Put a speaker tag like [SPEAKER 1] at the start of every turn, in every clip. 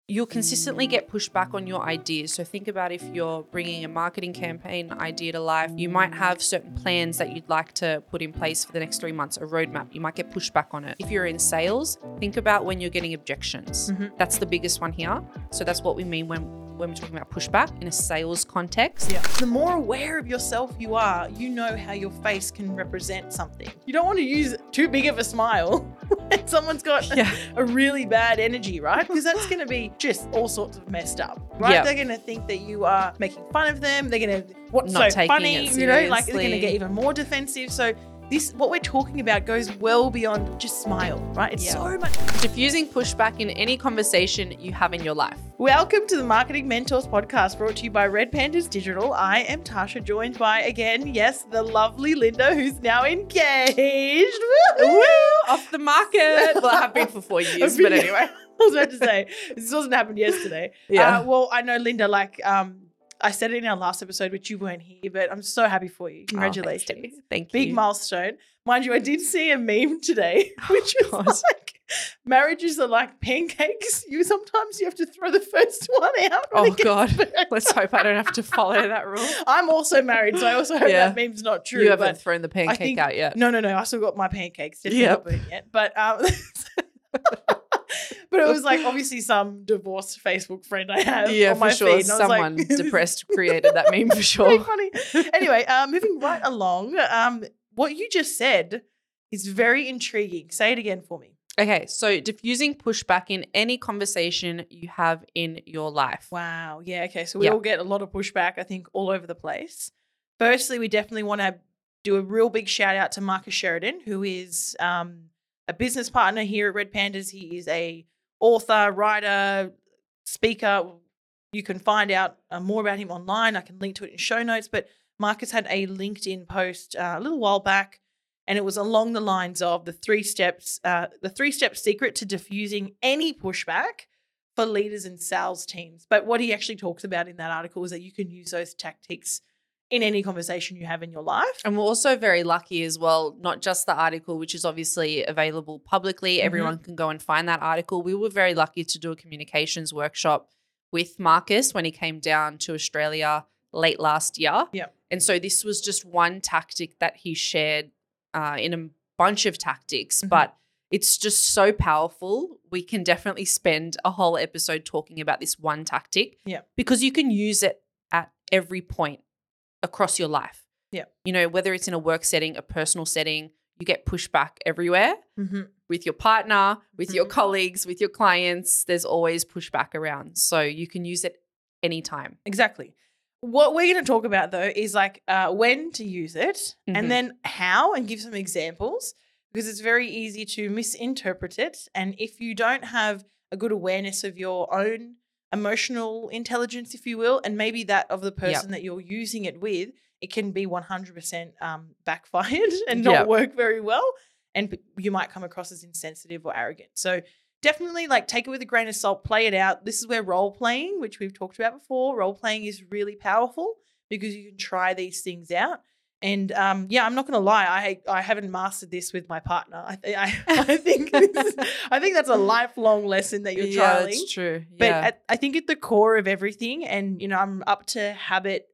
[SPEAKER 1] you'll consistently get pushback on your ideas. So think about if you're bringing a marketing campaign idea to life, you might have certain plans that you'd like to put in place for the next 3 months, a roadmap. You might get pushback on it. If you're in sales, think about when you're getting objections. That's the biggest one here. So that's what we mean when we're talking about pushback in a sales context.
[SPEAKER 2] Yeah. The more aware of yourself you are, you know how your face can represent something. You don't want to use too big of a smile when someone's got a really bad energy, right? Because that's going to be just all sorts of messed up, right?
[SPEAKER 1] Yeah.
[SPEAKER 2] They're going to think that you are making fun of them. They're going to, what's
[SPEAKER 1] Not
[SPEAKER 2] so
[SPEAKER 1] taking
[SPEAKER 2] funny,
[SPEAKER 1] it
[SPEAKER 2] you know, like they're going to
[SPEAKER 1] seriously.
[SPEAKER 2] get even more defensive. So this, what we're talking about goes well beyond just smile, right? It's so much.
[SPEAKER 1] Diffusing pushback in any conversation you have in your life.
[SPEAKER 2] Welcome to the Marketing Mentors podcast, brought to you by Red Pandas Digital. I am Tasha, joined by, again, yes, the lovely Linda, who's now engaged.
[SPEAKER 1] Woo! Off the market. Well, I have been for 4 years, but anyway.
[SPEAKER 2] I was about to say, this wasn't happened yesterday.
[SPEAKER 1] Yeah.
[SPEAKER 2] Well, I know, Linda, I said it in our last episode, which you weren't here, but I'm so happy for you. Congratulations.
[SPEAKER 1] Oh, thanks, Debbie. Thank you.
[SPEAKER 2] Big milestone. Mind you, I did see a meme today, which was like, marriages are like pancakes. Sometimes you have to throw the first one out. when
[SPEAKER 1] Oh,
[SPEAKER 2] it gets
[SPEAKER 1] God.
[SPEAKER 2] burnt.
[SPEAKER 1] Let's hope I don't have to follow that rule.
[SPEAKER 2] I'm also married, so I also hope
[SPEAKER 1] Yeah.
[SPEAKER 2] that meme's not true.
[SPEAKER 1] You haven't
[SPEAKER 2] but
[SPEAKER 1] thrown the pancake
[SPEAKER 2] think-
[SPEAKER 1] out yet.
[SPEAKER 2] No, I still got my pancakes. Definitely
[SPEAKER 1] Yep.
[SPEAKER 2] not burnt yet. But but it was like obviously some divorced Facebook friend I have
[SPEAKER 1] Yeah,
[SPEAKER 2] on my
[SPEAKER 1] for sure.
[SPEAKER 2] feed. And I was like,
[SPEAKER 1] Someone depressed created that meme for
[SPEAKER 2] pretty
[SPEAKER 1] sure.
[SPEAKER 2] funny. Anyway, moving right along, what you just said is very intriguing. Say it again for me.
[SPEAKER 1] Okay, so diffusing pushback in any conversation you have in your life.
[SPEAKER 2] Wow. Yeah. Okay. So we
[SPEAKER 1] Yep.
[SPEAKER 2] all get a lot of pushback, I think, all over the place. Firstly, we definitely want to do a real big shout out to Marcus Sheridan, who is a business partner here at Red Pandas. He is a author, writer, speaker. You can find out more about him online. I can link to it in show notes. But Marcus had a LinkedIn post a little while back, and it was along the lines of the 3 steps, the 3-step secret to diffusing any pushback for leaders and sales teams. But what he actually talks about in that article is that you can use those tactics in any conversation you have in your life.
[SPEAKER 1] And we're also very lucky as well, not just the article, which is obviously available publicly. Everyone can go and find that article. We were very lucky to do a communications workshop with Marcus when he came down to Australia late last year.
[SPEAKER 2] Yep.
[SPEAKER 1] And so this was just one tactic that he shared in a bunch of tactics, but it's just so powerful. We can definitely spend a whole episode talking about this one tactic because you can use it at every point across your life.
[SPEAKER 2] Yeah.
[SPEAKER 1] You know, whether it's in a work setting, a personal setting, you get pushback everywhere with your partner, with your colleagues, with your clients. There's always pushback around. So you can use it anytime.
[SPEAKER 2] Exactly. What we're going to talk about, though, is like when to use it and then how, and give some examples, because it's very easy to misinterpret it. And if you don't have a good awareness of your own emotional intelligence, if you will, and maybe that of the person that you're using it with, it can be 100% backfired and not work very well. And you might come across as insensitive or arrogant. So definitely take it with a grain of salt, play it out. This is where role playing, which we've talked about before, role playing is really powerful because you can try these things out. And I'm not going to lie, I haven't mastered this with my partner. I think I think that's a lifelong lesson that you're trialing.
[SPEAKER 1] Yeah, that's true.
[SPEAKER 2] But I think at the core of everything, and I'm up to habit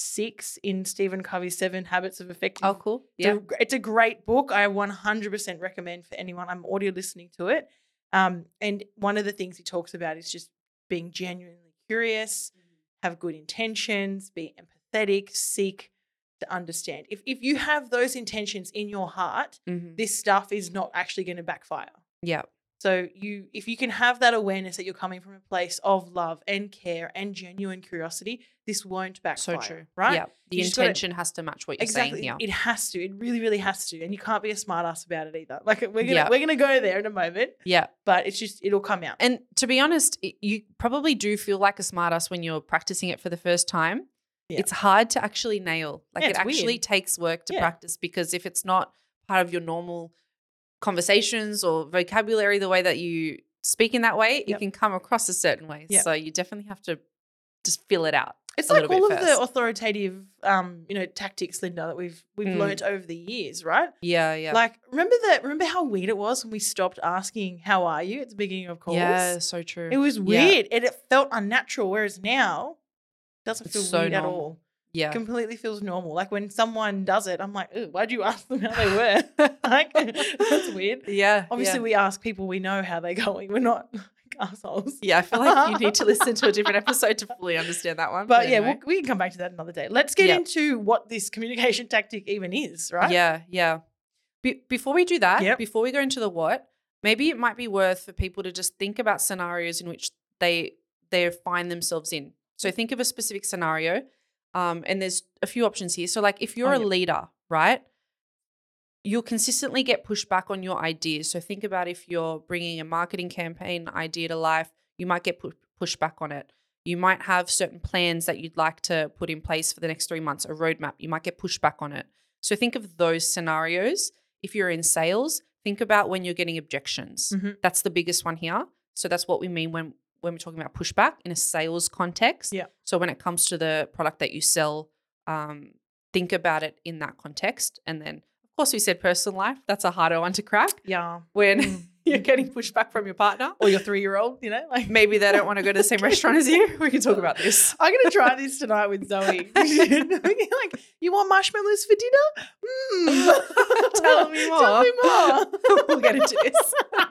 [SPEAKER 2] 6 in Stephen Covey's 7 Habits of Effective.
[SPEAKER 1] Oh, cool. Yeah.
[SPEAKER 2] It's a great book. I 100% recommend for anyone. I'm audio listening to it. And one of the things he talks about is just being genuinely curious, have good intentions, be empathetic, seek to understand. If you have those intentions in your heart, this stuff is not actually going to backfire.
[SPEAKER 1] Yeah.
[SPEAKER 2] So if you can have that awareness that you're coming from a place of love and care and genuine curiosity, this won't backfire.
[SPEAKER 1] So true.
[SPEAKER 2] Right?
[SPEAKER 1] Yeah. The intention has to match what you're saying here.
[SPEAKER 2] It has to. It really, really has to. And you can't be a smart ass about it either. We're gonna go there in a moment.
[SPEAKER 1] Yeah.
[SPEAKER 2] But it's just it'll come out.
[SPEAKER 1] And to be honest, you probably do feel like a smart ass when you're practicing it for the first time. Yeah. It's hard to actually nail. It actually takes work to practice, because if it's not part of your normal conversations or vocabulary, the way that you speak in that way, it can come across a certain way. So you definitely have to just fill it out.
[SPEAKER 2] It's
[SPEAKER 1] a
[SPEAKER 2] like
[SPEAKER 1] little bit
[SPEAKER 2] all of the
[SPEAKER 1] first.
[SPEAKER 2] authoritative, tactics, Linda, that we've learnt over the years, right?
[SPEAKER 1] Yeah, yeah.
[SPEAKER 2] Like, remember how weird it was when we stopped asking "How are you" at the beginning of calls?
[SPEAKER 1] Yeah, so true.
[SPEAKER 2] It was
[SPEAKER 1] Yeah.
[SPEAKER 2] weird and it felt unnatural. Whereas now, it doesn't
[SPEAKER 1] It's
[SPEAKER 2] feel
[SPEAKER 1] so
[SPEAKER 2] weird at
[SPEAKER 1] normal.
[SPEAKER 2] all.
[SPEAKER 1] Yeah.
[SPEAKER 2] Completely feels normal. Like when someone does it, I'm like, "Ew, why'd you ask them how they were?" Like, that's weird.
[SPEAKER 1] Yeah.
[SPEAKER 2] Obviously,
[SPEAKER 1] yeah.
[SPEAKER 2] we ask people we know how they're going. We're not like assholes.
[SPEAKER 1] Yeah, I feel like you need to listen to a different episode to fully understand that one.
[SPEAKER 2] But yeah,
[SPEAKER 1] anyway.
[SPEAKER 2] we can come back to that another day. Let's get
[SPEAKER 1] Yep.
[SPEAKER 2] into what this communication tactic even is, right?
[SPEAKER 1] Yeah, yeah. Before we do that,
[SPEAKER 2] Yep.
[SPEAKER 1] before we go into the what, maybe it might be worth for people to just think about scenarios in which they find themselves in. So think of a specific scenario, and there's a few options here. So like if you're a
[SPEAKER 2] yep.
[SPEAKER 1] leader, right, you'll consistently get pushback on your ideas. So think about if you're bringing a marketing campaign idea to life, you might get pushback on it. You might have certain plans that you'd like to put in place for the next 3 months, a roadmap. You might get pushback on it. So think of those scenarios. If you're in sales, think about when you're getting objections.
[SPEAKER 2] Mm-hmm.
[SPEAKER 1] That's the biggest one here. So that's what we mean when we're talking about pushback in a sales context.
[SPEAKER 2] Yeah.
[SPEAKER 1] So when it comes to the product that you sell, think about it in that context. And then, of course, we said personal life. That's a harder one to crack.
[SPEAKER 2] Yeah.
[SPEAKER 1] When you're getting pushback from your partner.
[SPEAKER 2] Or your 3-year-old, like
[SPEAKER 1] Maybe they don't want to go to the same restaurant as you. We can talk about this.
[SPEAKER 2] I'm gonna try this tonight with Zoe. Like, you want marshmallows for dinner?
[SPEAKER 1] Tell me more.
[SPEAKER 2] Tell me more.
[SPEAKER 1] We'll get into this.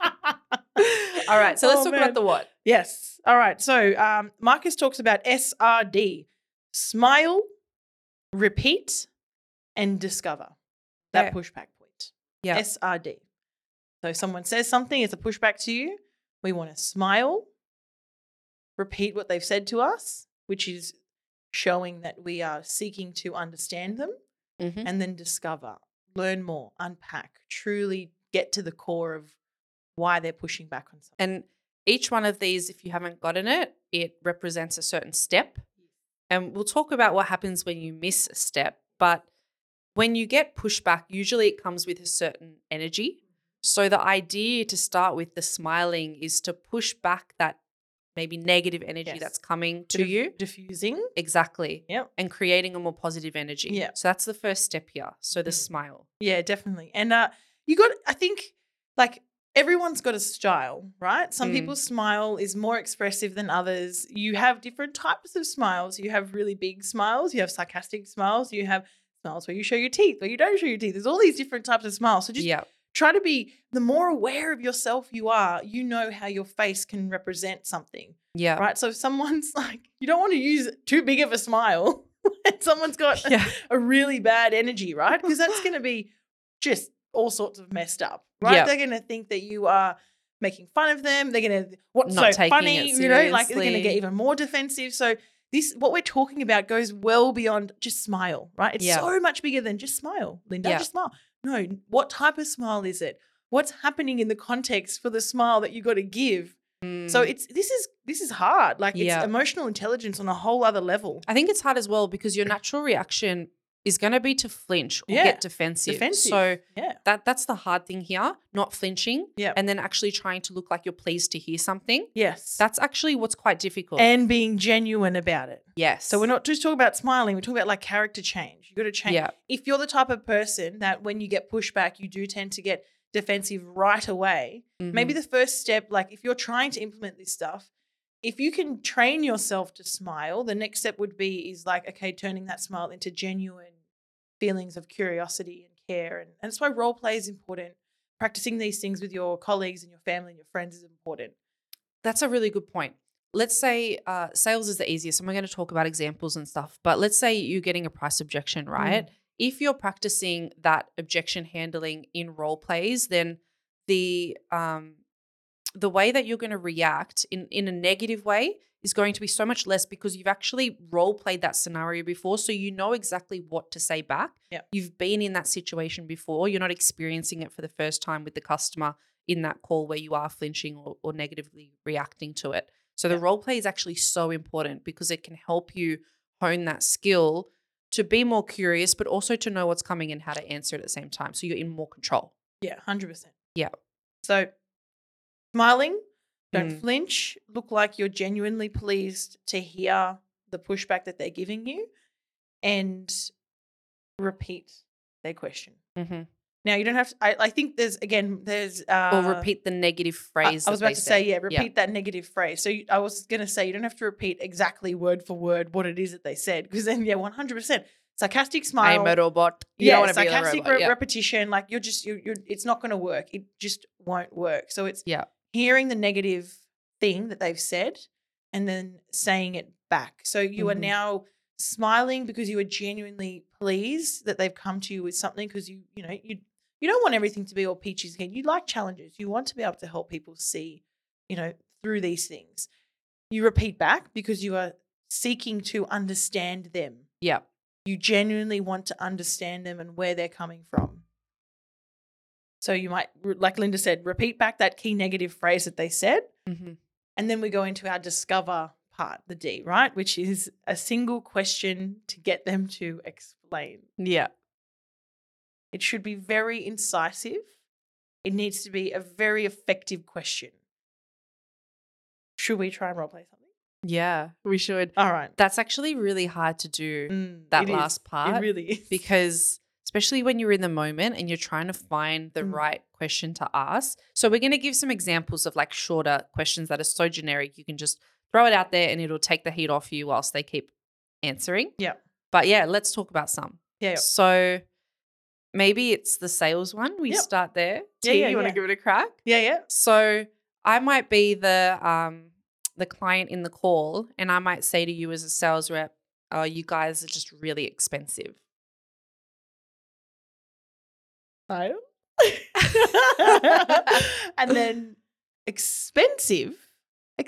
[SPEAKER 1] All right. So let's talk about the what.
[SPEAKER 2] Yes. All right. So Marcus talks about SRD: smile, repeat, and discover. That
[SPEAKER 1] Yeah.
[SPEAKER 2] pushback point.
[SPEAKER 1] Yeah.
[SPEAKER 2] SRD. So someone says something, it's a pushback to you. We want to smile, repeat what they've said to us, which is showing that we are seeking to understand them,
[SPEAKER 1] Mm-hmm.
[SPEAKER 2] and then discover, learn more, unpack, truly get to the core of why they're pushing back on something.
[SPEAKER 1] And each one of these, if you haven't gotten it, it represents a certain step. And we'll talk about what happens when you miss a step. But when you get pushback, usually it comes with a certain energy. So the idea to start with the smiling is to push back that maybe negative energy
[SPEAKER 2] Yes.
[SPEAKER 1] that's coming to you.
[SPEAKER 2] Diffusing.
[SPEAKER 1] Exactly.
[SPEAKER 2] Yep.
[SPEAKER 1] And creating a more positive energy.
[SPEAKER 2] Yeah.
[SPEAKER 1] So that's the first step here. So the
[SPEAKER 2] Mm.
[SPEAKER 1] smile.
[SPEAKER 2] Yeah, definitely. And I think, like, everyone's got a style, right? Some people's smile is more expressive than others. You have different types of smiles. You have really big smiles. You have sarcastic smiles. You have smiles where you show your teeth, where you don't show your teeth. There's all these different types of smiles. So just
[SPEAKER 1] Yeah.
[SPEAKER 2] try to be, the more aware of yourself you are, you know how your face can represent something,
[SPEAKER 1] Yeah.
[SPEAKER 2] right? So if someone's like, you don't want to use too big of a smile and someone's got
[SPEAKER 1] Yeah.
[SPEAKER 2] a really bad energy, right? Because that's going to be just all sorts of messed up, right?
[SPEAKER 1] Yeah.
[SPEAKER 2] They're going to think that you are making fun of them. They're going to, what's
[SPEAKER 1] Not
[SPEAKER 2] so
[SPEAKER 1] taking
[SPEAKER 2] funny,
[SPEAKER 1] it
[SPEAKER 2] like they're going to get
[SPEAKER 1] seriously.
[SPEAKER 2] even more defensive. So what we're talking about goes well beyond just smile, right? It's
[SPEAKER 1] Yeah.
[SPEAKER 2] so much bigger than just smile, Linda,
[SPEAKER 1] Yeah.
[SPEAKER 2] just smile. No, what type of smile is it? What's happening in the context for the smile that you got to give? So this is hard. Like,
[SPEAKER 1] Yeah.
[SPEAKER 2] it's emotional intelligence on a whole other level.
[SPEAKER 1] I think it's hard as well because your natural reaction is going to be to flinch or
[SPEAKER 2] Yeah.
[SPEAKER 1] get defensive. So
[SPEAKER 2] yeah.
[SPEAKER 1] that's the hard thing here, not flinching
[SPEAKER 2] Yep.
[SPEAKER 1] and then actually trying to look like you're pleased to hear something.
[SPEAKER 2] Yes.
[SPEAKER 1] That's actually what's quite difficult.
[SPEAKER 2] And being genuine about it.
[SPEAKER 1] yes.
[SPEAKER 2] So we're not just talking about smiling, we're talking about like character change. You got to change.
[SPEAKER 1] Yeah.
[SPEAKER 2] If you're the type of person that when you get pushback, you do tend to get defensive right away, maybe the first step, like if you're trying to implement this stuff, if you can train yourself to smile, the next step would be is like, okay, turning that smile into genuine feelings of curiosity and care. And that's why role play is important. Practicing these things with your colleagues and your family and your friends is important.
[SPEAKER 1] That's a really good point. Let's say sales is the easiest, and we're going to talk about examples and stuff. But let's say you're getting a price objection, right? If you're practicing that objection handling in role plays, then the way that you're going to react in a negative way is going to be so much less because you've actually role played that scenario before. So you know exactly what to say back.
[SPEAKER 2] Yep.
[SPEAKER 1] You've been in that situation before. You're not experiencing it for the first time with the customer in that call where you are flinching or negatively reacting to it. So the role play is actually so important because it can help you hone that skill to be more curious, but also to know what's coming and how to answer it at the same time. So you're in more control.
[SPEAKER 2] Yeah, 100%.
[SPEAKER 1] Yeah.
[SPEAKER 2] So smiling, don't flinch, look like you're genuinely pleased to hear the pushback that they're giving you and repeat their question.
[SPEAKER 1] Mm-hmm.
[SPEAKER 2] Now, you don't have to, I think there's
[SPEAKER 1] Or repeat the negative phrase.
[SPEAKER 2] I was about to say,
[SPEAKER 1] yeah,
[SPEAKER 2] repeat that negative phrase. So I was going to say, you don't have to repeat exactly word for word what it is that they said, because then, 100%. Sarcastic smile.
[SPEAKER 1] I'm a robot. You don't want to be a
[SPEAKER 2] sarcastic
[SPEAKER 1] robot.
[SPEAKER 2] repetition. Like you're it's not going to work. It just won't work. So it's
[SPEAKER 1] Yeah.
[SPEAKER 2] hearing the negative thing that they've said and then saying it back. So you are now smiling because you are genuinely pleased that they've come to you with something, because you don't want everything to be all peaches again. You like challenges. You want to be able to help people see, through these things. You repeat back because you are seeking to understand them.
[SPEAKER 1] Yeah.
[SPEAKER 2] You genuinely want to understand them and where they're coming from. So you might, like Linda said, repeat back that key negative phrase that they said.
[SPEAKER 1] Mm-hmm.
[SPEAKER 2] And then we go into our discover part, the D, right? Which is a single question to get them to explain.
[SPEAKER 1] Yeah.
[SPEAKER 2] It should be very incisive. It needs to be a very effective question. Should we try and role play something?
[SPEAKER 1] Yeah, we should.
[SPEAKER 2] All right.
[SPEAKER 1] That's actually really hard to do, that last part.
[SPEAKER 2] It really is.
[SPEAKER 1] Because especially when you're in the moment and you're trying to find the right question to ask. So we're going to give some examples of like shorter questions that are so generic. You can just throw it out there and it'll take the heat off you whilst they keep answering.
[SPEAKER 2] Yeah.
[SPEAKER 1] But yeah, let's talk about some.
[SPEAKER 2] Yeah.
[SPEAKER 1] So maybe it's the sales one. We start there. T, you want to give it a crack?
[SPEAKER 2] Yeah.
[SPEAKER 1] So I might be the client in the call, and I might say to you as a sales rep, "Oh, you guys are just really expensive."
[SPEAKER 2] And then expensive. I've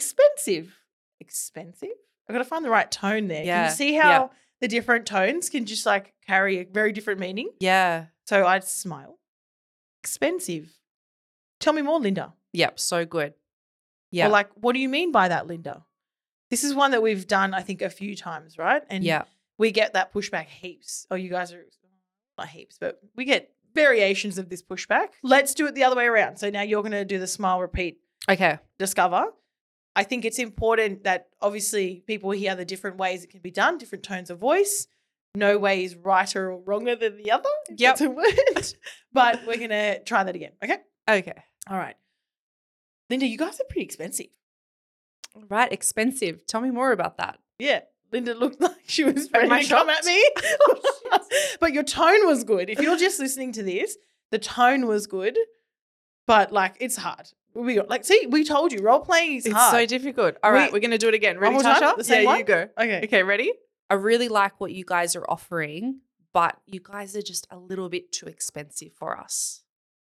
[SPEAKER 2] got to find the right tone there.
[SPEAKER 1] Yeah.
[SPEAKER 2] Can you see how the different tones can just like carry a very different meaning?
[SPEAKER 1] Yeah.
[SPEAKER 2] So I'd smile. Expensive. Tell me more, Linda.
[SPEAKER 1] Yep. So good. Yeah.
[SPEAKER 2] Or like, what do you mean by that, Linda? This is one that we've done, I think, a few times, right? And we get that pushback heaps. Oh, you guys are not heaps, but we get variations of this pushback. Let's do it the other way around. So now you're going to do the smile, repeat, discover. I think it's important that obviously people hear the different ways it can be done, different tones of voice. No way is righter or wronger than the other.
[SPEAKER 1] Yep.
[SPEAKER 2] That's a word. But we're going to try that again. Okay?
[SPEAKER 1] Okay.
[SPEAKER 2] All right. Linda, you guys are pretty expensive.
[SPEAKER 1] Right. Expensive. Tell me more about that.
[SPEAKER 2] Yeah. Linda looked like she was ready to come at me. But your tone was good. If you're just listening to this, the tone was good. But like, it's hard. We told you, role playing is hard.
[SPEAKER 1] It's so difficult. All right, we're going to do it again. Ready,
[SPEAKER 2] one more time?
[SPEAKER 1] Tasha?
[SPEAKER 2] The same one?
[SPEAKER 1] You go.
[SPEAKER 2] Okay,
[SPEAKER 1] ready? I really like what you guys are offering, but you guys are just a little bit too expensive for us.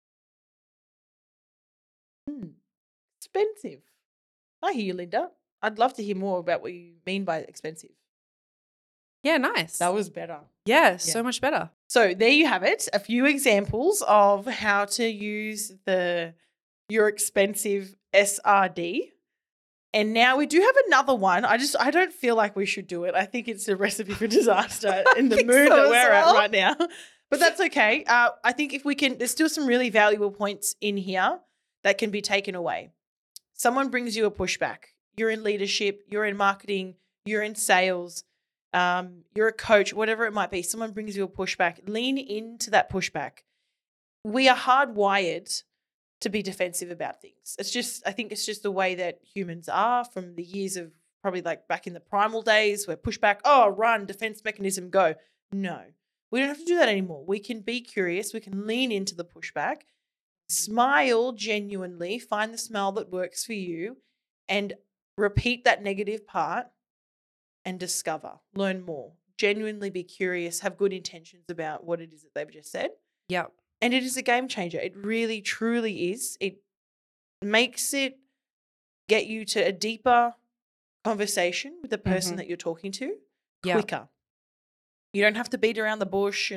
[SPEAKER 2] Expensive. I hear you, Linda. I'd love to hear more about what you mean by expensive.
[SPEAKER 1] Yeah, nice.
[SPEAKER 2] That was better.
[SPEAKER 1] Yeah, so much better.
[SPEAKER 2] So there you have it. A few examples of how to use your expensive SRD. And now we do have another one. I don't feel like we should do it. I think it's a recipe for disaster in the mood that we're at right now. But that's okay. I think if we can, there's still some really valuable points in here that can be taken away. Someone brings you a pushback. You're in leadership, you're in marketing, you're in sales, you're a coach, whatever it might be. Someone brings you a pushback. Lean into that pushback. We are hardwired to be defensive about things. I think it's just the way that humans are from the years of probably like back in the primal days where pushback, run, defense mechanism, go. No, we don't have to do that anymore. We can be curious. We can lean into the pushback, smile genuinely, find the smile that works for you, and repeat that negative part and discover, learn more, genuinely be curious, have good intentions about what it is that they've just said.
[SPEAKER 1] Yep.
[SPEAKER 2] And it is a game changer. It really, truly is. It makes it get you to a deeper conversation with the person that you're talking to quicker. You don't have to beat around the bush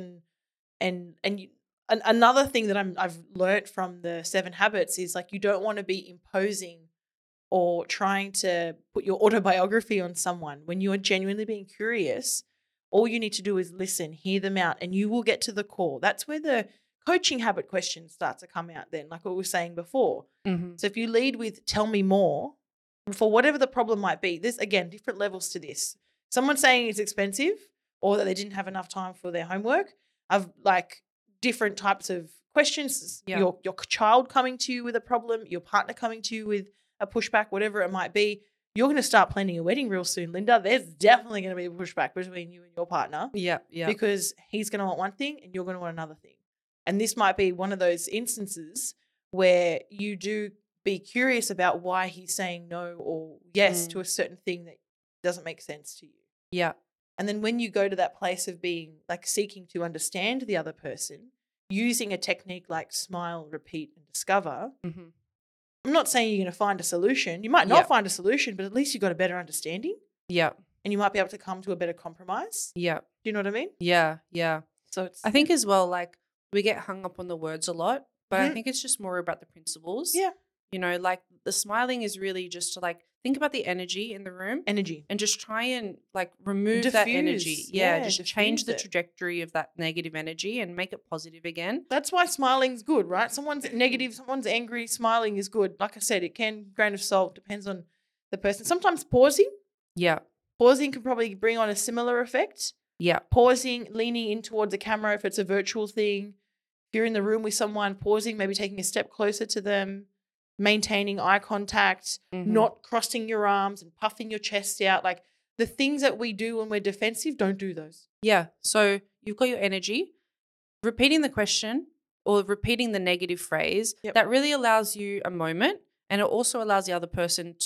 [SPEAKER 2] another thing that I've learned from the 7 Habits is like you don't want to be imposing or trying to put your autobiography on someone. When you are genuinely being curious, all you need to do is listen, hear them out, and you will get to the core. That's where the coaching habit questions start to come out then, like what we were saying before. So if you lead with tell me more, for whatever the problem might be, there's, again, different levels to this. Someone saying it's expensive or that they didn't have enough time for their homework, of like different types of questions.
[SPEAKER 1] Yeah.
[SPEAKER 2] Your child coming to you with a problem, your partner coming to you with a pushback, whatever it might be. You're going to start planning a wedding real soon, Linda. There's definitely going to be a pushback between you and your partner.
[SPEAKER 1] Yeah. Yeah.
[SPEAKER 2] Because he's going to want one thing and you're going to want another thing. And this might be one of those instances where you do be curious about why he's saying no or yes to a certain thing that doesn't make sense to you.
[SPEAKER 1] Yeah.
[SPEAKER 2] And then when you go to that place of being like seeking to understand the other person, using a technique like smile, repeat, and discover, I'm not saying you're going to find a solution. You might not find a solution, but at least you've got a better understanding.
[SPEAKER 1] Yeah.
[SPEAKER 2] And you might be able to come to a better compromise.
[SPEAKER 1] Yeah.
[SPEAKER 2] Do you know what I mean?
[SPEAKER 1] Yeah. Yeah.
[SPEAKER 2] So it's,
[SPEAKER 1] I think as well, like we get hung up on the words a lot, but I think it's just more about the principles.
[SPEAKER 2] Yeah.
[SPEAKER 1] You know, like the smiling is really just to like think about the energy in the room
[SPEAKER 2] energy.
[SPEAKER 1] and just try and like remove that energy.
[SPEAKER 2] Diffuse.
[SPEAKER 1] Yeah.
[SPEAKER 2] Yeah,
[SPEAKER 1] Just
[SPEAKER 2] diffuse
[SPEAKER 1] change the
[SPEAKER 2] it.
[SPEAKER 1] trajectory of that negative energy and make it positive again.
[SPEAKER 2] That's why smiling's good, right? Someone's negative, someone's angry, smiling is good. Like I said, it can, grain of salt, depends on the person. Sometimes pausing can probably bring on a similar effect.
[SPEAKER 1] Yeah.
[SPEAKER 2] Pausing, leaning in towards the camera if it's a virtual thing. If you're in the room with someone, pausing, maybe taking a step closer to them, maintaining eye contact, not crossing your arms and puffing your chest out. Like the things that we do when we're defensive, don't do those.
[SPEAKER 1] Yeah. So you've got your energy, repeating the question or repeating the negative phrase, that really allows you a moment, and it also allows the other person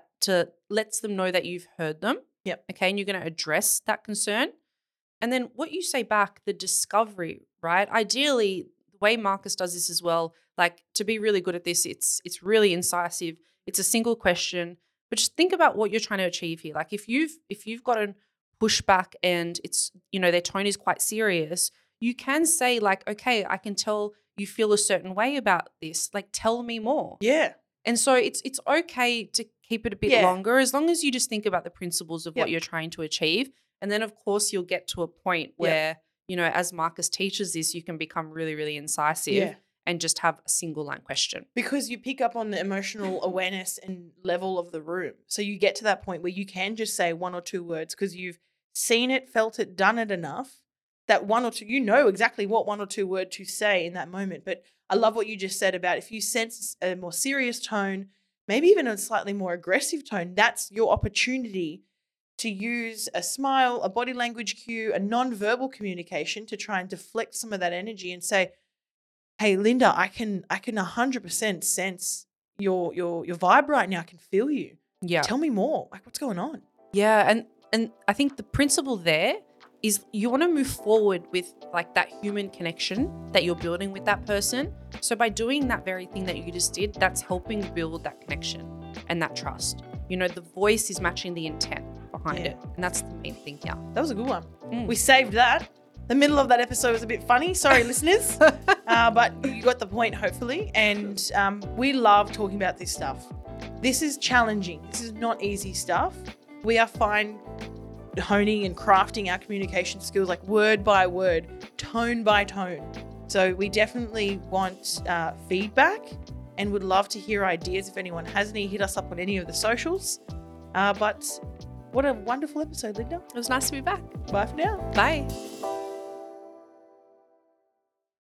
[SPEAKER 1] to lets them know that you've heard them.
[SPEAKER 2] Yep.
[SPEAKER 1] Okay. And you're going to address that concern. And then what you say back, the discovery, right? Ideally, the way Marcus does this as well, like to be really good at this, it's really incisive. It's a single question, but just think about what you're trying to achieve here. Like if you've gotten pushback and it's, you know, their tone is quite serious, you can say like, okay, I can tell you feel a certain way about this. Like tell me more.
[SPEAKER 2] Yeah.
[SPEAKER 1] And so it's okay to keep it a bit longer as long as you just think about the principles of what you're trying to achieve. And then, of course, you'll get to a point where, you know, as Marcus teaches this, you can become really, really incisive and just have a single line question.
[SPEAKER 2] Because you pick up on the emotional awareness and level of the room. So you get to that point where you can just say one or two words because you've seen it, felt it, done it enough that one or two, you know exactly what one or two word to say in that moment. But I love what you just said about if you sense a more serious tone, maybe even a slightly more aggressive tone, that's your opportunity to use a smile, a body language cue, a non-verbal communication to try and deflect some of that energy and say, hey, Linda, I can 100% sense your vibe right now. I can feel you.
[SPEAKER 1] Yeah.
[SPEAKER 2] Tell me more. Like, what's going on?
[SPEAKER 1] Yeah. And I think the principle there is you want to move forward with like that human connection that you're building with that person. So by doing that very thing that you just did, that's helping build that connection and that trust. You know, the voice is matching the intent behind it. And that's the main thing here.
[SPEAKER 2] That was a good one. We saved that. The middle of that episode was a bit funny. Sorry, listeners. But you got the point, hopefully. And we love talking about this stuff. This is challenging. This is not easy stuff. We are fine honing and crafting our communication skills like word by word, tone by tone. So we definitely want feedback and would love to hear ideas. If anyone has any, hit us up on any of the socials. But what a wonderful episode, Linda.
[SPEAKER 1] It was nice to be back.
[SPEAKER 2] Bye for now.
[SPEAKER 1] Bye.